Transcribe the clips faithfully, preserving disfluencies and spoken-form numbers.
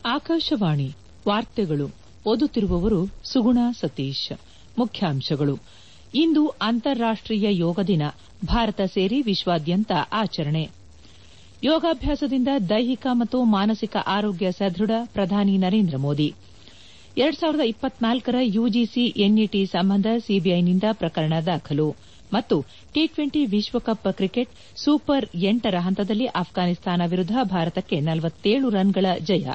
ಆಕಾಶವಾಣಿ ವಾರ್ತೆಗಳು ಓದುತ್ತಿರುವವರು ಸುಗುಣ ಸತೀಶ್. ಮುಖ್ಯಾಂಶಗಳು. ಇಂದು ಅಂತಾರಾಷ್ಟೀಯ ಯೋಗ ದಿನ. ಭಾರತ ಸೇರಿ ವಿಶ್ವಾದ್ಯಂತ ಆಚರಣೆ. ಯೋಗಾಭ್ಯಾಸದಿಂದ ದೈಹಿಕ ಮತ್ತು ಮಾನಸಿಕ ಆರೋಗ್ಯ ಸದೃಢ. ಪ್ರಧಾನಿ ನರೇಂದ್ರ ಮೋದಿ. ಎರಡು ಸಾವಿರದ ಇಪ್ಪತ್ನಾಲ್ಕರ ಯುಜಿಸಿ ಎನ್ಇಟಿ ಸಂಬಂಧ ಸಿಬಿಐನಿಂದ ಪ್ರಕರಣ ದಾಖಲು. ಮತ್ತು ಟಿ ಟ್ವೆಂಟಿ ವಿಶ್ವಕಪ್ ಕ್ರಿಕೆಟ್ ಸೂಪರ್ ಎಂಟರ ಹಂತದಲ್ಲಿ ಅಫ್ಘಾನಿಸ್ತಾನ ವಿರುದ್ಧ ಭಾರತಕ್ಕೆ ನಲವತ್ತೇಳು ರನ್ಗಳ ಜಯ.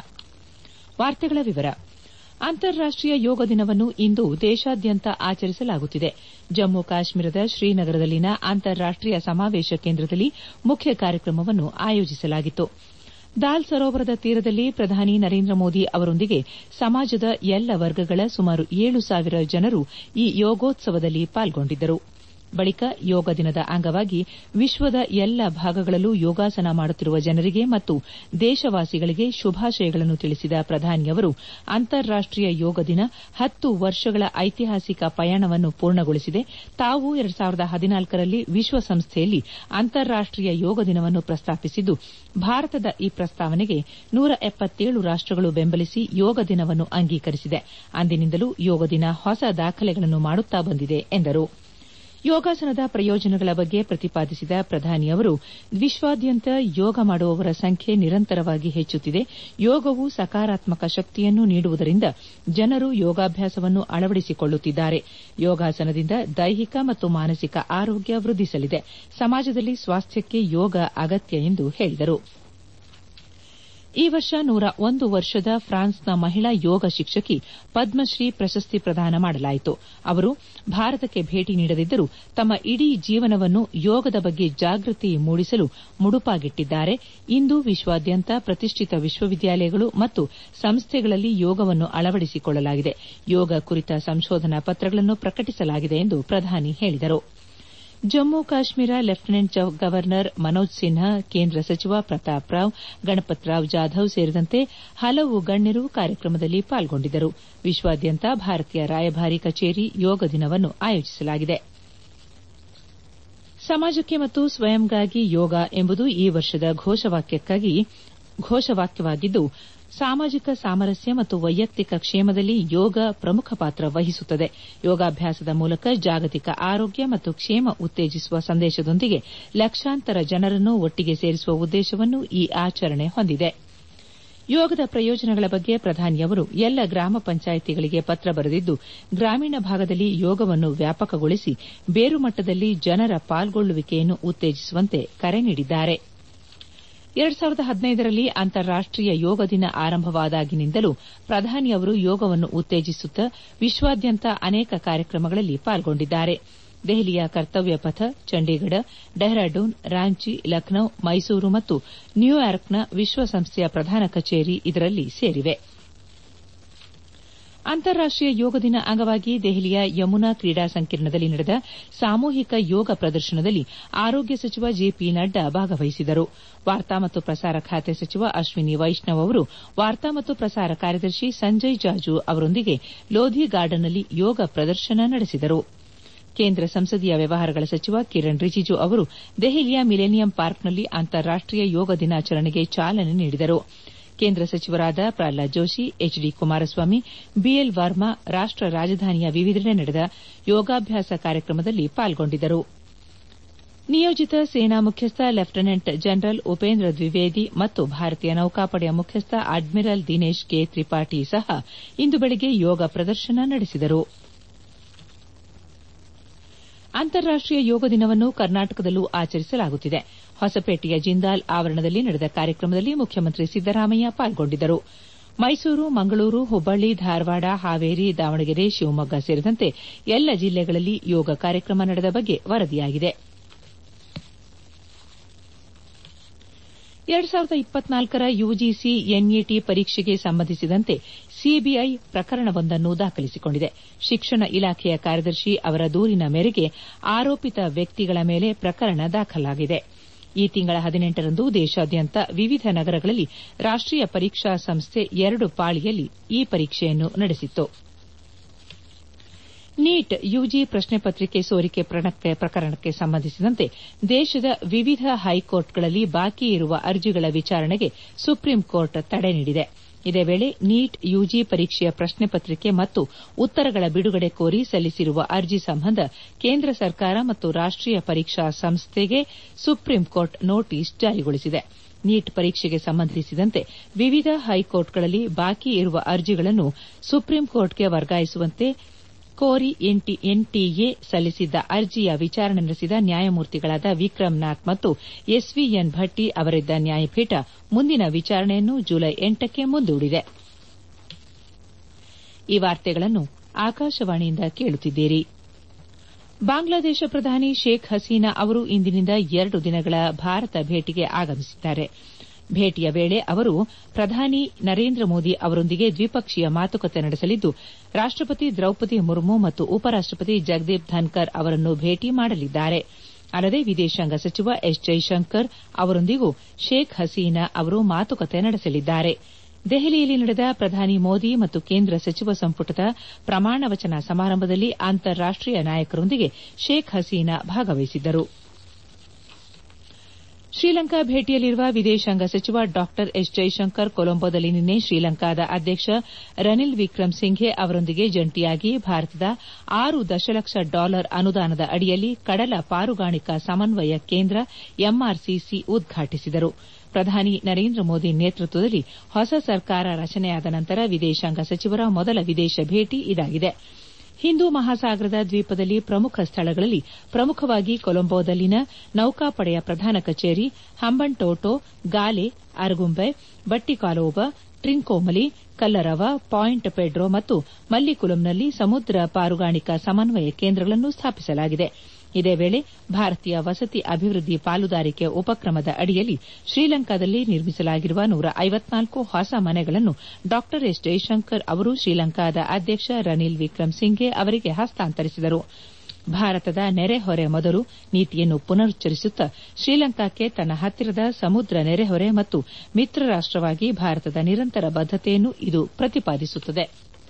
ಅಂತಾರಾಷ್ಟೀಯ ಯೋಗ ದಿನವನ್ನು ಇಂದು ದೇಶಾದ್ಯಂತ ಆಚರಿಸಲಾಗುತ್ತಿದೆ. ಜಮ್ಮು ಕಾಶ್ಮೀರದ ಶ್ರೀನಗರದಲ್ಲಿನ ಅಂತಾರಾಷ್ಟೀಯ ಸಮಾವೇಶ ಕೇಂದ್ರದಲ್ಲಿ ಮುಖ್ಯ ಕಾರ್ಯಕ್ರಮವನ್ನು ಆಯೋಜಿಸಲಾಗಿತ್ತು. ದಾಲ್ ಸರೋವರದ ತೀರದಲ್ಲಿ ಪ್ರಧಾನಿ ನರೇಂದ್ರ ಮೋದಿ ಅವರೊಂದಿಗೆ ಸಮಾಜದ ಎಲ್ಲ ವರ್ಗಗಳ ಸುಮಾರು ಏಳು ಸಾವಿರ ಜನರು ಈ ಯೋಗೋತ್ಸವದಲ್ಲಿ ಪಾಲ್ಗೊಂಡಿದ್ದರು. ಬಳಿಕ ಯೋಗ ದಿನದ ಅಂಗವಾಗಿ ವಿಶ್ವದ ಎಲ್ಲ ಭಾಗಗಳಲ್ಲೂ ಯೋಗಾಸನ ಮಾಡುತ್ತಿರುವ ಜನರಿಗೆ ಮತ್ತು ದೇಶವಾಸಿಗಳಿಗೆ ಶುಭಾಶಯಗಳನ್ನು ತಿಳಿಸಿದ ಪ್ರಧಾನಿಯವರು ಅಂತಾರಾಷ್ಟೀಯ ಯೋಗ ದಿನ ಹತ್ತು ವರ್ಷಗಳ ಐತಿಹಾಸಿಕ ಪಯಣವನ್ನು ಪೂರ್ಣಗೊಳಿಸಿದೆ. ತಾವು ಎರಡು ಸಾವಿರದ ಹದಿನಾಲ್ಕರಲ್ಲಿ ವಿಶ್ವಸಂಸ್ಥೆಯಲ್ಲಿ ಅಂತಾರಾಷ್ಟೀಯ ಯೋಗ ದಿನವನ್ನು ಪ್ರಸ್ತಾಪಿಸಿದ್ದು, ಭಾರತದ ಈ ಪ್ರಸ್ತಾವನೆಗೆ ನೂರ ಎಪ್ಪತ್ತೇಳು ರಾಷ್ಟಗಳು ಬೆಂಬಲಿಸಿ ಯೋಗ ದಿನವನ್ನು ಅಂಗೀಕರಿಸಿದೆ. ಅಂದಿನಿಂದಲೂ ಯೋಗ ದಿನ ಹೊಸ ದಾಖಲೆಗಳನ್ನು ಮಾಡುತ್ತಾ ಬಂದಿದೆ ಎಂದರು. ಯೋಗಾಸನದ ಪ್ರಯೋಜನಗಳ ಬಗ್ಗೆ ಪ್ರತಿಪಾದಿಸಿದ ಪ್ರಧಾನಿಯವರು ವಿಶ್ವಾದ್ಯಂತ ಯೋಗ ಮಾಡುವವರ ಸಂಖ್ಯೆ ನಿರಂತರವಾಗಿ ಹೆಚ್ಚುತ್ತಿದೆ. ಯೋಗವು ಸಕಾರಾತ್ಮಕ ಶಕ್ತಿಯನ್ನು ನೀಡುವುದರಿಂದ ಜನರು ಯೋಗಾಭ್ಯಾಸವನ್ನು ಅಳವಡಿಸಿಕೊಳ್ಳುತ್ತಿದ್ದಾರೆ. ಯೋಗಾಸನದಿಂದ ದೈಹಿಕ ಮತ್ತು ಮಾನಸಿಕ ಆರೋಗ್ಯ ವೃದ್ಧಿಸಲಿದೆ. ಸಮಾಜದಲ್ಲಿ ಸ್ವಾಸ್ಥ್ಯಕ್ಕೆ ಯೋಗ ಅಗತ್ಯ ಎಂದು ಹೇಳಿದರು. ಈ ವರ್ಷ ನೂರ ಒಂದು ವರ್ಷದ ಫ್ರಾನ್ಸ್ನ ಮಹಿಳಾ ಯೋಗ ಶಿಕ್ಷಕಿ ಪದ್ಮಶ್ರೀ ಪ್ರಶಸ್ತಿ ಪ್ರದಾನ ಮಾಡಲಾಯಿತು. ಅವರು ಭಾರತಕ್ಕೆ ಭೇಟಿ ನೀಡದಿದ್ದರೂ ತಮ್ಮ ಇಡೀ ಜೀವನವನ್ನು ಯೋಗದ ಬಗ್ಗೆ ಜಾಗೃತಿ ಮೂಡಿಸಲು ಮುಡುಪಾಗಿಟ್ಟಿದ್ದಾರೆ. ಇಂದು ವಿಶ್ವಾದ್ಯಂತ ಪ್ರತಿಷ್ಠಿತ ವಿಶ್ವವಿದ್ಯಾಲಯಗಳು ಮತ್ತು ಸಂಸ್ಥೆಗಳಲ್ಲಿ ಯೋಗವನ್ನು ಅಳವಡಿಸಿಕೊಳ್ಳಲಾಗಿದೆ. ಯೋಗ ಕುರಿತ ಸಂಶೋಧನಾ ಪತ್ರಗಳನ್ನು ಪ್ರಕಟಿಸಲಾಗಿದೆ ಎಂದು ಪ್ರಧಾನಿ ಹೇಳಿದರು. ಜಮ್ಮು ಕಾಶ್ಮೀರ ಲೆಫ್ಟಿನೆಂಟ್ ಗವರ್ನರ್ ಮನೋಜ್ ಸಿನ್ಹಾ, ಕೇಂದ್ರ ಸಚಿವ ಪ್ರತಾಪ್ ರಾವ್, ಗಣಪತ್ ರಾವ್ ಜಾಧವ್ ಸೇರಿದಂತೆ ಹಲವು ಗಣ್ಯರು ಕಾರ್ಯಕ್ರಮದಲ್ಲಿ ಪಾಲ್ಗೊಂಡಿದ್ದರು. ವಿಶ್ವಾದ್ಯಂತ ಭಾರತೀಯ ರಾಯಭಾರಿ ಕಚೇರಿ ಯೋಗ ದಿನವನ್ನು ಆಯೋಜಿಸಲಾಗಿದೆ. ಸಮಾಜಕ್ಕೆ ಮತ್ತು ಸ್ವಯಂಗಾಗಿ ಯೋಗ ಎಂಬುದು ಈ ವರ್ಷದ ಘೋಷವಾಕ್ಯವಾಗಿದ್ದು, ಸಾಮಾಜಿಕ ಸಾಮರಸ್ಯ ಮತ್ತು ವೈಯಕ್ತಿಕ ಕ್ಷೇಮದಲ್ಲಿ ಯೋಗ ಪ್ರಮುಖ ಪಾತ್ರ ವಹಿಸುತ್ತದೆ. ಯೋಗಾಭ್ಯಾಸದ ಮೂಲಕ ಜಾಗತಿಕ ಆರೋಗ್ಯ ಮತ್ತು ಕ್ಷೇಮ ಉತ್ತೇಜಿಸುವ ಸಂದೇಶದೊಂದಿಗೆ ಲಕ್ಷಾಂತರ ಜನರನ್ನು ಒಟ್ಟಿಗೆ ಸೇರಿಸುವ ಉದ್ದೇಶವನ್ನು ಈ ಆಚರಣೆ ಹೊಂದಿದೆ. ಯೋಗದ ಪ್ರಯೋಜನಗಳ ಬಗ್ಗೆ ಪ್ರಧಾನಿಯವರು ಎಲ್ಲ ಗ್ರಾಮ ಪಂಚಾಯಿತಿಗಳಿಗೆ ಪತ್ರ ಬರೆದಿದ್ದು, ಗ್ರಾಮೀಣ ಭಾಗದಲ್ಲಿ ಯೋಗವನ್ನು ವ್ಯಾಪಕಗೊಳಿಸಿ ಬೇರುಮಟ್ಟದಲ್ಲಿ ಜನರ ಪಾಲ್ಗೊಳ್ಳುವಿಕೆಯನ್ನು ಉತ್ತೇಜಿಸುವಂತೆ ಕರೆ ನೀಡಿದ್ದಾರೆ. ಎರಡು ಸಾವಿರದ ಹದಿನೈದರಲ್ಲಿ ಅಂತಾರಾಷ್ಟೀಯ ಯೋಗ ದಿನ ಆರಂಭವಾದಾಗಿನಿಂದಲೂ ಪ್ರಧಾನಿಯವರು ಯೋಗವನ್ನು ಉತ್ತೇಜಿಸುತ್ತಾ ವಿಶ್ವಾದ್ಯಂತ ಅನೇಕ ಕಾರ್ಯಕ್ರಮಗಳಲ್ಲಿ ಪಾಲ್ಗೊಂಡಿದ್ದಾರೆ. ದೆಹಲಿಯ ಕರ್ತವ್ಯ ಪಥ, ಚಂಡೀಗಢ, ಡೆಹ್ರಾಡೂನ್, ರಾಂಚಿ, ಲಖನೌ, ಮೈಸೂರು ಮತ್ತು ನ್ಯೂಯಾರ್ಕ್ನ ವಿಶ್ವಸಂಸ್ಥೆಯ ಪ್ರಧಾನ ಕಚೇರಿ ಇದರಲ್ಲಿ ಸೇರಿವೆ. ಅಂತಾರಾಷ್ಟೀಯ ಯೋಗ ದಿನ ಅಂಗವಾಗಿ ದೆಹಲಿಯ ಯಮುನಾ ಕ್ರೀಡಾ ಸಂಕೀರ್ಣದಲ್ಲಿ ನಡೆದ ಸಾಮೂಹಿಕ ಯೋಗ ಪ್ರದರ್ಶನದಲ್ಲಿ ಆರೋಗ್ಯ ಸಚಿವ ಜೆಪಿ ನಡ್ಡಾ ಭಾಗವಹಿಸಿದರು. ವಾರ್ತಾ ಮತ್ತು ಪ್ರಸಾರ ಖಾತೆ ಸಚಿವ ಅಶ್ವಿನಿ ವೈಷ್ಣವ್ ಅವರು ವಾರ್ತಾ ಮತ್ತು ಪ್ರಸಾರ ಕಾರ್ಯದರ್ಶಿ ಸಂಜಯ್ ಜಾಜು ಅವರೊಂದಿಗೆ ಲೋಧಿ ಗಾರ್ಡನ್ನಲ್ಲಿ ಯೋಗ ಪ್ರದರ್ಶನ ನಡೆಸಿದರು. ಕೇಂದ್ರ ಸಂಸದೀಯ ವ್ಯವಹಾರಗಳ ಸಚಿವ ಕಿರಣ್ ರಿಜಿಜು ಅವರು ದೆಹಲಿಯ ಮಿಲೇನಿಯಂ ಪಾರ್ಕ್ನಲ್ಲಿ ಅಂತಾರಾಷ್ಟೀಯ ಯೋಗ ದಿನಾಚರಣೆಗೆ ಚಾಲನೆ ನೀಡಿದರು. ಕೇಂದ್ರ ಸಚಿವರಾದ Pralhad Joshi, H D Kumaraswamy, BL Verma ರಾಷ್ಟ ರಾಜಧಾನಿಯ ವಿವಿಧೆಡೆ ನಡೆದ ಯೋಗಾಭ್ಯಾಸ ಕಾರ್ಯಕ್ರಮದಲ್ಲಿ ಪಾಲ್ಗೊಂಡಿದ್ದರು. ನಿಯೋಜಿತ ಸೇನಾ ಮುಖ್ಯಸ್ಥ ಲೆಫ್ಟಿನೆಂಟ್ ಜನರಲ್ ಉಪೇಂದ್ರ ದ್ವಿವೇದಿ ಮತ್ತು ಭಾರತೀಯ ನೌಕಾಪಡೆಯ ಮುಖ್ಯಸ್ಥ ಅಡ್ಮಿರಲ್ ದಿನೇಶ್ ಕೆ ತ್ರಿಪಾಠಿ ಸಹ ಇಂದು ಬೆಳಗ್ಗೆ ಯೋಗ ಪ್ರದರ್ಶನ ನಡೆಸಿದರು. ಅಂತಾರಾಷ್ಟೀಯ ಯೋಗ ದಿನವನ್ನು ಕರ್ನಾಟಕದಲ್ಲೂ ಆಚರಿಸಲಾಗುತ್ತಿದೆ. ಹೊಸಪೇಟೆಯ ಜಿಂದಾಲ್ ಆವರಣದಲ್ಲಿ ನಡೆದ ಕಾರ್ಯಕ್ರಮದಲ್ಲಿ ಮುಖ್ಯಮಂತ್ರಿ ಸಿದ್ದರಾಮಯ್ಯ ಪಾಲ್ಗೊಂಡಿದ್ದರು. ಮೈಸೂರು, ಮಂಗಳೂರು, ಹುಬ್ಬಳ್ಳಿ, ಧಾರವಾಡ, ಹಾವೇರಿ, ದಾವಣಗೆರೆ, ಶಿವಮೊಗ್ಗ ಸೇರಿದಂತೆ ಎಲ್ಲ ಜಿಲ್ಲೆಗಳಲ್ಲಿ ಯೋಗ ಕಾರ್ಯಕ್ರಮ ನಡೆದ ಬಗ್ಗೆ ವರದಿಯಾಗಿದೆ. ಎರಡು ಸಾವಿರದ ಇಪ್ಪತ್ನಾಲ್ಕರ ಯುಜಿಸಿ ಎನ್ಇಟಿ ಪರೀಕ್ಷೆಗೆ ಸಂಬಂಧಿಸಿದಂತೆ ಸಿಬಿಐ ಪ್ರಕರಣವೊಂದನ್ನು ದಾಖಲಿಸಿಕೊಂಡಿದೆ. ಶಿಕ್ಷಣ ಇಲಾಖೆಯ ಕಾರ್ಯದರ್ಶಿ ಅವರ ದೂರಿನ ಮೇರೆಗೆ ಆರೋಪಿತ ವ್ಯಕ್ತಿಗಳ ಮೇಲೆ ಪ್ರಕರಣ ದಾಖಲಾಗಿದೆ. ಈ ತಿಂಗಳ ಹದಿನೆಂಟರಂದು ದೇಶಾದ್ಯಂತ ವಿವಿಧ ನಗರಗಳಲ್ಲಿ ರಾಷ್ಟೀಯ ಪರೀಕ್ಷಾ ಸಂಸ್ಥೆ ಎರಡು ಪಾಳಿಯಲ್ಲಿ ಈ ಪರೀಕ್ಷೆಯನ್ನು ನಡೆಸಿತ್ತು. ನೀಟ್ ಯುಜಿ ಪ್ರಶ್ನೆ ಪತ್ರಿಕೆ ಸೋರಿಕೆ ಪ್ರಕರಣಕ್ಕೆ ಸಂಬಂಧಿಸಿದಂತೆ ದೇಶದ ವಿವಿಧ ಹೈಕೋರ್ಟ್ಗಳಲ್ಲಿ ಬಾಕಿ ಇರುವ ಅರ್ಜಿಗಳ ವಿಚಾರಣೆಗೆ ಸುಪ್ರೀಂಕೋರ್ಟ್ ತಡೆ ನೀಡಿದೆ. ಇದೇ ವೇಳೆ ನೀಟ್ ಯುಜಿ ಪರೀಕ್ಷೆಯ ಪ್ರಶ್ನೆ ಪತ್ರಿಕೆ ಮತ್ತು ಉತ್ತರಗಳ ಬಿಡುಗಡೆ ಕೋರಿ ಸಲ್ಲಿಸಿರುವ ಅರ್ಜಿ ಸಂಬಂಧ ಕೇಂದ್ರ ಸರ್ಕಾರ ಮತ್ತು ರಾಷ್ಟೀಯ ಪರೀಕ್ಷಾ ಸಂಸ್ಥೆಗೆ ಸುಪ್ರೀಂಕೋರ್ಟ್ ನೋಟಿಸ್ ಜಾರಿಗೊಳಿಸಿದೆ. ನೀಟ್ ಪರೀಕ್ಷೆಗೆ ಸಂಬಂಧಿಸಿದಂತೆ ವಿವಿಧ ಹೈಕೋರ್ಟ್ಗಳಲ್ಲಿ ಬಾಕಿ ಇರುವ ಅರ್ಜಿಗಳನ್ನು ಸುಪ್ರೀಂಕೋರ್ಟ್ಗೆ ವರ್ಗಾಯಿಸುವಂತೆ ಕೋರಿ ಎನ್ಟಿಎ ಸಲ್ಲಿಸಿದ್ದ ಅರ್ಜಿಯ ವಿಚಾರಣೆ ನಡೆಸಿದ ನ್ಯಾಯಮೂರ್ತಿಗಳಾದ ವಿಕ್ರಮ್ ನಾಥ್ ಮತ್ತು ಎಸ್ವಿಎನ್ ಭಟ್ಟಿ ಅವರಿದ್ದ ನ್ಯಾಯಪೀಠ ಮುಂದಿನ ವಿಚಾರಣೆಯನ್ನು ಜುಲೈ ಎಂಟಕ್ಕೆ ಮುಂದೂಡಿದೆ. ಈ ವಾರ್ತೆಗಳನ್ನು ಆಕಾಶವಾಣಿಯಿಂದ ಕೇಳುತ್ತಿದ್ದೀರಿ. ಬಾಂಗ್ಲಾದೇಶ ಪ್ರಧಾನಿ ಶೇಖ್ ಹಸೀನಾ ಅವರು ಇಂದಿನಿಂದ ಎರಡು ದಿನಗಳ ಭಾರತ ಭೇಟಿಗೆ ಆಗಮಿಸಿದ್ದಾರೆ. ಭೇಟಿಯ ವೇಳೆ ಅವರು ಪ್ರಧಾನಿ ನರೇಂದ್ರ ಮೋದಿ ಅವರೊಂದಿಗೆ ದ್ವಿಪಕ್ಷೀಯ ಮಾತುಕತೆ ನಡೆಸಲಿದ್ದು, ರಾಷ್ಟಪತಿ ದ್ರೌಪದಿ ಮುರ್ಮು ಮತ್ತು ಉಪರಾಷ್ಟಪತಿ ಜಗದೀಪ್ ಧನ್ಕರ್ ಅವರನ್ನು ಭೇಟಿ ಮಾಡಲಿದ್ದಾರೆ. ಅಲ್ಲದೆ ವಿದೇಶಾಂಗ ಸಚಿವ ಎಸ್ ಜೈಶಂಕರ್ ಅವರೊಂದಿಗೂ ಶೇಖ್ ಹಸೀನಾ ಅವರು ಮಾತುಕತೆ ನಡೆಸಲಿದ್ದಾರೆ. ದೆಹಲಿಯಲ್ಲಿ ನಡೆದ ಪ್ರಧಾನಿ ಮೋದಿ ಮತ್ತು ಕೇಂದ್ರ ಸಚಿವ ಸಂಪುಟದ ಪ್ರಮಾಣ ವಚನ ಸಮಾರಂಭದಲ್ಲಿ ಅಂತಾರಾಷ್ಟೀಯ ನಾಯಕರೊಂದಿಗೆ ಶೇಖ್ ಹಸೀನಾ ಭಾಗವಹಿಸಿದ್ದರು. ಶ್ರೀಲಂಕಾ ಭೇಟಿಯಲ್ಲಿರುವ ವಿದೇಶಾಂಗ ಸಚಿವ ಡಾ ಎಸ್ ಜೈಶಂಕರ್ ಕೊಲಂಬೋದಲ್ಲಿ ನಿನ್ನೆ ಶ್ರೀಲಂಕಾದ ಅಧ್ಯಕ್ಷ ರನಿಲ್ ವಿಕ್ರಮ್ ಸಿಂಘೆ ಅವರೊಂದಿಗೆ ಜಂಟಿಯಾಗಿ ಭಾರತದ ಆರು ದಶಲಕ್ಷ ಡಾಲರ್ ಅನುದಾನದ ಅಡಿಯಲ್ಲಿ ಕಡಲ ಪಾರುಗಾಣಿಕಾ ಸಮನ್ವಯ ಕೇಂದ್ರ ಎಂಆರ್ಸಿಸಿ ಉದ್ಘಾಟಿಸಿದರು. ಪ್ರಧಾನಿ ನರೇಂದ್ರ ಮೋದಿ ನೇತೃತ್ವದಲ್ಲಿ ಹೊಸ ಸರ್ಕಾರ ರಚನೆಯಾದ ನಂತರ ವಿದೇಶಾಂಗ ಸಚಿವರ ಮೊದಲ ವಿದೇಶ ಭೇಟಿ ಇದಾಗಿದೆ. ಹಿಂದೂ ಮಹಾಸಾಗರದ ದ್ವೀಪದಲ್ಲಿ ಪ್ರಮುಖ ಸ್ಥಳಗಳಲ್ಲಿ ಪ್ರಮುಖವಾಗಿ ಕೊಲಂಬೋದಲ್ಲಿನ ನೌಕಾಪಡೆಯ ಪ್ರಧಾನ ಕಚೇರಿ, ಹಂಬಂಟೋಟೋ, ಗಾಲೆ, ಅರಗುಂಬೆ, ಬಟ್ಟಿಕಾಲೋಬ, ಟ್ರಿಂಕೋಮಲಿ, ಕಲ್ಲರವ, ಪಾಯಿಂಟ್ ಪೆಡ್ರೋ ಮತ್ತು ಮಲ್ಲಿಕುಲಂನಲ್ಲಿ ಸಮುದ್ರ ಪಾರುಗಾಣಿಕಾ ಸಮನ್ವಯ ಕೇಂದ್ರಗಳನ್ನು ಸ್ಥಾಪಿಸಲಾಗಿದೆ. ಇದೇ ವೇಳೆ ಭಾರತೀಯ ವಸತಿ ಅಭಿವೃದ್ಧಿ ಪಾಲುದಾರಿಕೆ ಉಪಕ್ರಮದ ಅಡಿಯಲ್ಲಿ ಶ್ರೀಲಂಕಾದಲ್ಲಿ ನಿರ್ಮಿಸಲಾಗಿರುವ ನೂರ ಐವತ್ನಾಲ್ಕು ಹೊಸ ಮನೆಗಳನ್ನು ಡಾ ಎಸ್ ಜೈಶಂಕರ್ ಅವರು ಶ್ರೀಲಂಕಾದ ಅಧ್ಯಕ್ಷ ರನಿಲ್ ವಿಕ್ರಮ್ ಸಿಂಘೆ ಅವರಿಗೆ ಹಸ್ತಾಂತರಿಸಿದರು. ಭಾರತದ ನೆರೆಹೊರೆ ಮೊದಲು ನೀತಿಯನ್ನು ಪುನರುಚ್ಚರಿಸುತ್ತಾ ಶ್ರೀಲಂಕಾಕ್ಕೆ ತನ್ನ ಹತ್ತಿರದ ಸಮುದ್ರ ನೆರೆಹೊರೆ ಮತ್ತು ಮಿತ್ರ ರಾಷ್ಟವಾಗಿ ಭಾರತದ ನಿರಂತರ ಬದ್ದತೆಯನ್ನು ಇದು ಪ್ರತಿಪಾದಿಸುತ್ತದೆ.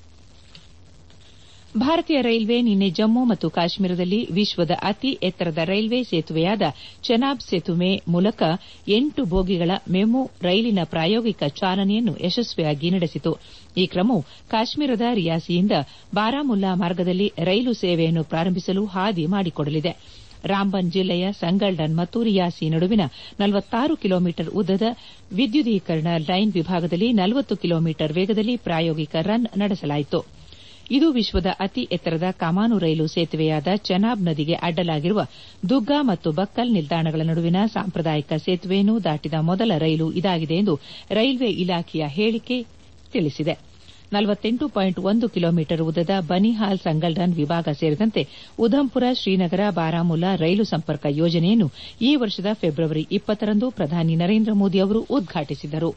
ಭಾರತೀಯ ರೈಲ್ವೆ ನಿನ್ನೆ ಜಮ್ಮು ಮತ್ತು ಕಾಶ್ಮೀರದಲ್ಲಿ ವಿಶ್ವದ ಅತಿ ಎತ್ತರದ ರೈಲ್ವೆ ಸೇತುವೆಯಾದ ಚೆನಾಬ್ ಸೇತುವೆ ಮೂಲಕ ಎಂಟು ಬೋಗಿಗಳ ಮೆಮು ರೈಲಿನ ಪ್ರಾಯೋಗಿಕ ಚಾಲನೆಯನ್ನು ಯಶಸ್ವಿಯಾಗಿ ನಡೆಸಿತು. ಈ ಕ್ರಮವು ಕಾಶ್ಮೀರದ ರಿಯಾಸಿಯಿಂದ ಬಾರಾಮುಲ್ಲಾ ಮಾರ್ಗದಲ್ಲಿ ರೈಲು ಸೇವೆಯನ್ನು ಪ್ರಾರಂಭಿಸಲು ಹಾದಿ ಮಾಡಿಕೊಡಲಿದೆ. ರಾಂಬನ್ ಜಿಲ್ಲೆಯ ಸಂಗಲ್ಡನ್ ಮತ್ತು ರಿಯಾಸಿ ನಡುವಿನ ನಲವತ್ತಾರು ಕಿಲೋಮೀಟರ್ ಉದ್ದದ ವಿದ್ಯುದೀಕರಣ ಲೈನ್ ವಿಭಾಗದಲ್ಲಿ ನಲವತ್ತು ಕಿಲೋಮೀಟರ್ ವೇಗದಲ್ಲಿ ಪ್ರಾಯೋಗಿಕ ರನ್ ನಡೆಸಲಾಯಿತು. ಇದು ವಿಶ್ವದ ಅತಿ ಎತ್ತರದ ಕಮಾನು ರೈಲು ಸೇತುವೆಯಾದ ಚೆನಾಬ್ ನದಿಗೆ ಅಡ್ಡಲಾಗಿರುವ ದುಗ್ಗಾ ಮತ್ತು ಬಕ್ಕಲ್ ನಿಲ್ದಾಣಗಳ ನಡುವಿನ ಸಾಂಪ್ರದಾಯಿಕ ಸೇತುವೆಯನ್ನು ದಾಟಿದ ಮೊದಲ ರೈಲು ಇದಾಗಿದೆ ಎಂದು ರೈಲ್ವೆ ಇಲಾಖೆಯ ಹೇಳಿಕೆ ತಿಳಿಸಿದೆ. ನಲವತ್ತೆಂಟು ಪಾಯಿಂಟ್ ಒಂದು ಕಿಲೋಮೀಟರ್ ಉದ್ದದ ಬನಿಹಾಲ್ ಸಂಗಲ್ಡನ್ ವಿಭಾಗ ಸೇರಿದಂತೆ ಉಧಂಪುರ ಶ್ರೀನಗರ ಬಾರಾಮುಲ್ಲಾ ರೈಲು ಸಂಪರ್ಕ ಯೋಜನೆಯನ್ನು ಈ ವರ್ಷದ ಫೆಬ್ರವರಿ ಇಪ್ಪತ್ತರಂದು ಪ್ರಧಾನಿ ನರೇಂದ್ರ ಮೋದಿ ಅವರು ಉದ್ಘಾಟಿಸಿದ್ದರು.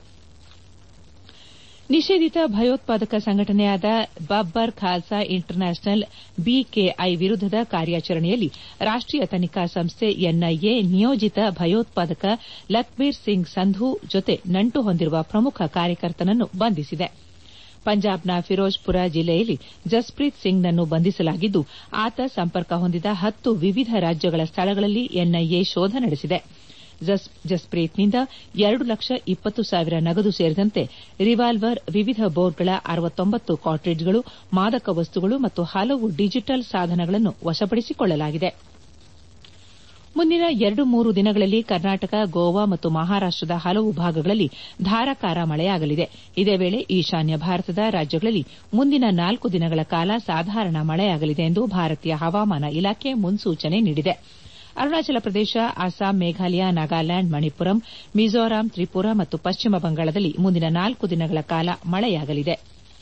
ನಿಷೇಧಿತ ಭಯೋತ್ಪಾದಕ ಸಂಘಟನೆಯಾದ ಬಬ್ಬರ್ ಖಾಲ್ಸಾ ಇಂಟರ್ನ್ಯಾಷನಲ್ ಬಿಕೆಐ ವಿರುದ್ದದ ಕಾರ್ಯಾಚರಣೆಯಲ್ಲಿ ರಾಷ್ಟೀಯ ತನಿಖಾ ಸಂಸ್ಥೆ ಎನ್ಐಎ ನಿಯೋಜಿತ ಭಯೋತ್ಪಾದಕ ಲಖ್ಬೀರ್ ಸಿಂಗ್ ಸಂಧು ಜೊತೆ ನಂಟು ಹೊಂದಿರುವ ಪ್ರಮುಖ ಕಾರ್ಯಕರ್ತನನ್ನು ಬಂಧಿಸಿದೆ. ಪಂಜಾಬ್ನ ಫಿರೋಜ್ಪುರ ಜಿಲ್ಲೆಯಲ್ಲಿ ಜಸ್ಪ್ರೀತ್ ಸಿಂಗ್ನನ್ನು ಬಂಧಿಸಲಾಗಿದ್ದು, ಆತ ಸಂಪರ್ಕ ಹೊಂದಿದ ಹತ್ತು ವಿವಿಧ ರಾಜ್ಯಗಳ ಸ್ಥಳಗಳಲ್ಲಿ ಎನ್ಐಎ ಶೋಧ ನಡೆಸಿದೆ. ಜಸ್ಪ್ರೀತ್ನಿಂದ ಎರಡು ಲಕ್ಷ ಇಪ್ಪತ್ತು ಸಾವಿರ ನಗದು ಸೇರಿದಂತೆ ರಿವಾಲ್ವರ್, ವಿವಿಧ ಬೋರ್ಡ್ಗಳ ಅರವತ್ತೊಂಬತ್ತು ಕಾರ್ಟ್ರಿಡ್ಜ್ಗಳು, ಮಾದಕ ವಸ್ತುಗಳು ಮತ್ತು ಹಲವು ಡಿಜಿಟಲ್ ಸಾಧನಗಳನ್ನು ವಶಪಡಿಸಿಕೊಳ್ಳಲಾಗಿದೆ. ಮುಂದಿನ ಎರಡು ಮೂರು ದಿನಗಳಲ್ಲಿ ಕರ್ನಾಟಕ, ಗೋವಾ ಮತ್ತು ಮಹಾರಾಷ್ಟದ ಹಲವು ಭಾಗಗಳಲ್ಲಿ ಧಾರಾಕಾರ ಮಳೆಯಾಗಲಿದೆ. ಇದೇ ವೇಳೆ ಈಶಾನ್ಯ ಭಾರತದ ರಾಜ್ಯಗಳಲ್ಲಿ ಮುಂದಿನ ನಾಲ್ಕು ದಿನಗಳ ಕಾಲ ಸಾಧಾರಣ ಮಳೆಯಾಗಲಿದೆ ಎಂದು ಭಾರತೀಯ ಹವಾಮಾನ ಇಲಾಖೆ ಮುನ್ಸೂಚನೆ ನೀಡಿದೆ. ಅರುಣಾಚಲ ಪ್ರದೇಶ, ಅಸ್ಸಾಂ, ಮೇಘಾಲಯ, ನಾಗಾಲ್ಯಾಂಡ್, ಮಣಿಪುರಂ, ಮಿಜೋರಾಂ, ತ್ರಿಪುರಾ ಮತ್ತು ಪಶ್ಚಿಮ ಬಂಗಾಳದಲ್ಲಿ ಮುಂದಿನ ನಾಲ್ಕು ದಿನಗಳ ಕಾಲ ಮಳೆಯಾಗಲಿದೆ.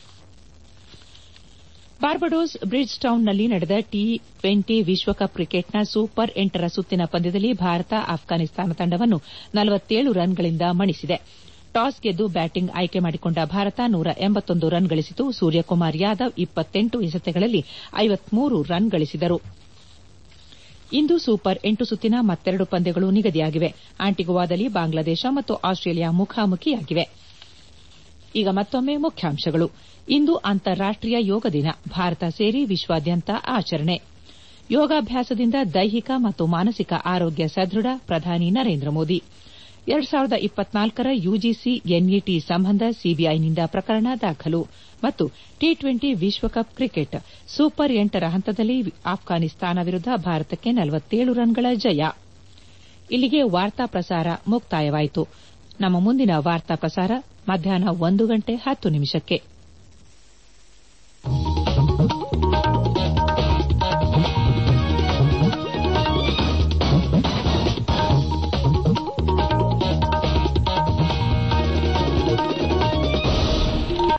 ಬಾರ್ಬಡೋಸ್ ಬ್ರಿಡ್ಜ್ ಟೌನ್ನಲ್ಲಿ ನಡೆದ ಟಿ ಟ್ವೆಂಟಿ ವಿಶ್ವಕಪ್ ಕ್ರಿಕೆಟ್ನ ಸೂಪರ್ ಎಂಟರ ಸುತ್ತಿನ ಪಂದ್ಯದಲ್ಲಿ ಭಾರತ ಅಫ್ಘಾನಿಸ್ತಾನ ತಂಡವನ್ನು ನಲವತ್ತೇಳು ರನ್ಗಳಿಂದ ಮಣಿಸಿದೆ. ಟಾಸ್ ಗೆದ್ದು ಬ್ಯಾಟಿಂಗ್ ಆಯ್ಕೆ ಮಾಡಿಕೊಂಡ ಭಾರತ ನೂರ ಎಂಬತ್ತೊಂದು ರನ್ ಗಳಿಸಿತು. ಸೂರ್ಯಕುಮಾರ್ ಯಾದವ್ ಇಪ್ಪತ್ತೆಂಟು ಎಸೆತಗಳಲ್ಲಿ ಐವತ್ಮೂರು ರನ್ ಗಳಿಸಿದರು. ಇಂದು ಸೂಪರ್ ಎಂಟು ಸುತ್ತಿನ ಮತ್ತೆರಡು ಪಂದ್ಯಗಳು ನಿಗದಿಯಾಗಿವೆ. ಆಂಟಿಗುವಾದಲ್ಲಿ ಬಾಂಗ್ಲಾದೇಶ ಮತ್ತು ಆಸ್ಟ್ರೇಲಿಯಾ ಮುಖಾಮುಖಿಯಾಗಿವೆ. ಈಗ ಮತ್ತೊಮ್ಮೆ ಮುಖ್ಯಾಂಶಗಳು. ಇಂದು ಅಂತಾರಾಷ್ಟೀಯ ಯೋಗ ದಿನ. ಭಾರತ ಸೇರಿ ವಿಶ್ವಾದ್ಯಂತ ಆಚರಣೆ. ಯೋಗಾಭ್ಯಾಸದಿಂದ ದೈಹಿಕ ಮತ್ತು ಮಾನಸಿಕ ಆರೋಗ್ಯ ಸದೃಢ. ಪ್ರಧಾನಿ ನರೇಂದ್ರ ಮೋದಿ. ಎರಡು ಸಾವಿರದ ಇಪ್ಪತ್ನಾಲ್ಕರ ಯುಜಿಸಿ ಎನ್ಇಟಿ ಸಂಬಂಧ ಸಿಬಿಐನಿಂದ ಪ್ರಕರಣ ದಾಖಲು. ಮತ್ತು ಟಿ ಟ್ವೆಂಟಿ ವಿಶ್ವಕಪ್ ಕ್ರಿಕೆಟ್ ಸೂಪರ್ ಎಂಟರ ಹಂತದಲ್ಲಿ ಆಫ್ಘಾನಿಸ್ತಾನ ವಿರುದ್ಧ ಭಾರತಕ್ಕೆ ನಲವತ್ತೇಳು ರನ್ಗಳ ಜಯ. ಇಲ್ಲಿಗೆ ವಾರ್ತಾ ಪ್ರಸಾರ ಮುಕ್ತಾಯವಾಯಿತು. ನಮ್ಮ ಮುಂದಿನ ವಾರ್ತಾ ಪ್ರಸಾರ ಮಧ್ಯಾಹ್ನ ಒಂದು ಗಂಟೆ ಹತ್ತು ನಿಮಿಷಕ್ಕೆ.